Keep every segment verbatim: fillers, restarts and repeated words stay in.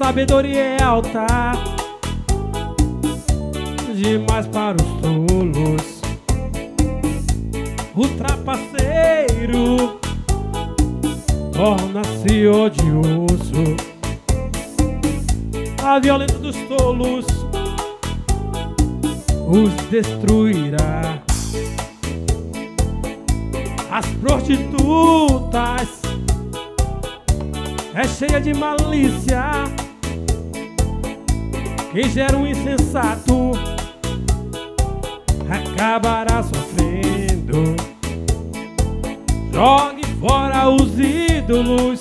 sabedoria é alta demais para os tolos. O trapaceiro torna-se odioso. A violência dos tolos os destruirá. As prostitutas é cheia de malícia. Quem gera um insensato acabará sofrendo. Jogue fora os ídolos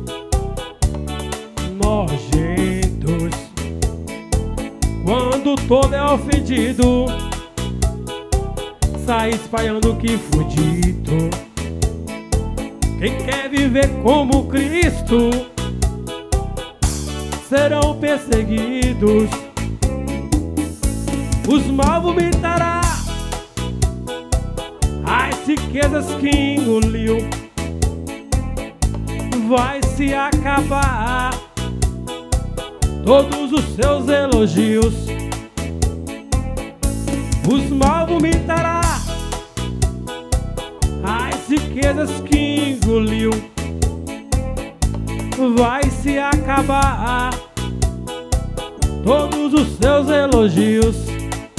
nojentos. Quando todo é ofendido, sai espalhando o que foi dito. Quem quer viver como Cristo serão perseguidos. Os mal vomitará as riquezas que engoliu. Vai se acabar todos os seus elogios. Os mal vomitará as riquezas que engoliu. Vai se acabar todos os seus elogios.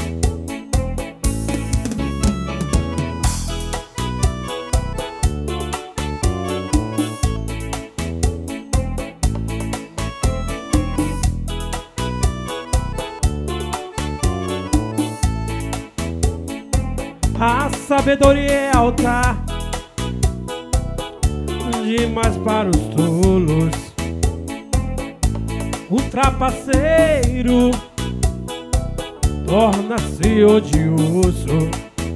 A sabedoria é alta demais para os tolos. O trapaceiro torna-se odioso.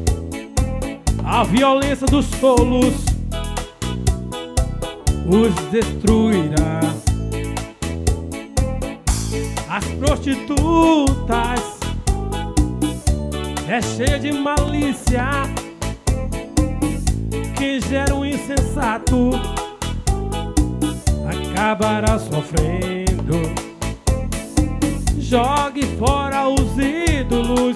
A violência dos tolos os destruirá. As prostitutas é cheia de malícia. Quem gera um insensato acabará sofrendo. Jogue fora os ídolos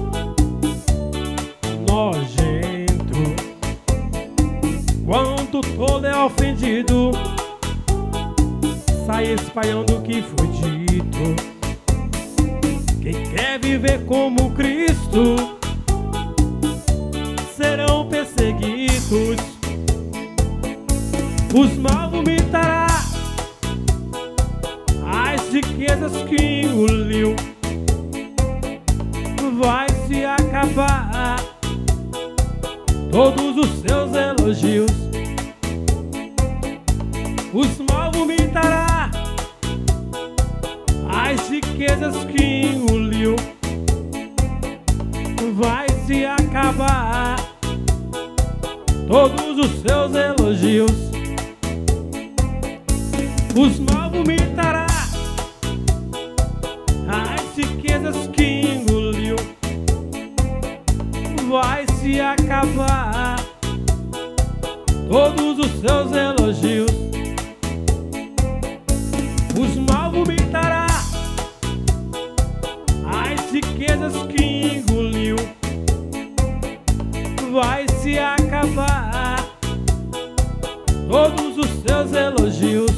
nojentos. Quando todo é ofendido, sai espalhando o que foi dito. Quem quer viver como Cristo serão perseguidos. Os mal vomitará as riquezas que engoliu. Vai se acabar todos os seus elogios. Os mal vomitará as riquezas que engoliu. Vai se acabar todos os seus elogios. Os mal vomitará as riquezas que engoliu. Vai se acabar todos os seus elogios. Os mal vomitará as riquezas que engoliu. Vai se acabar todos os seus elogios.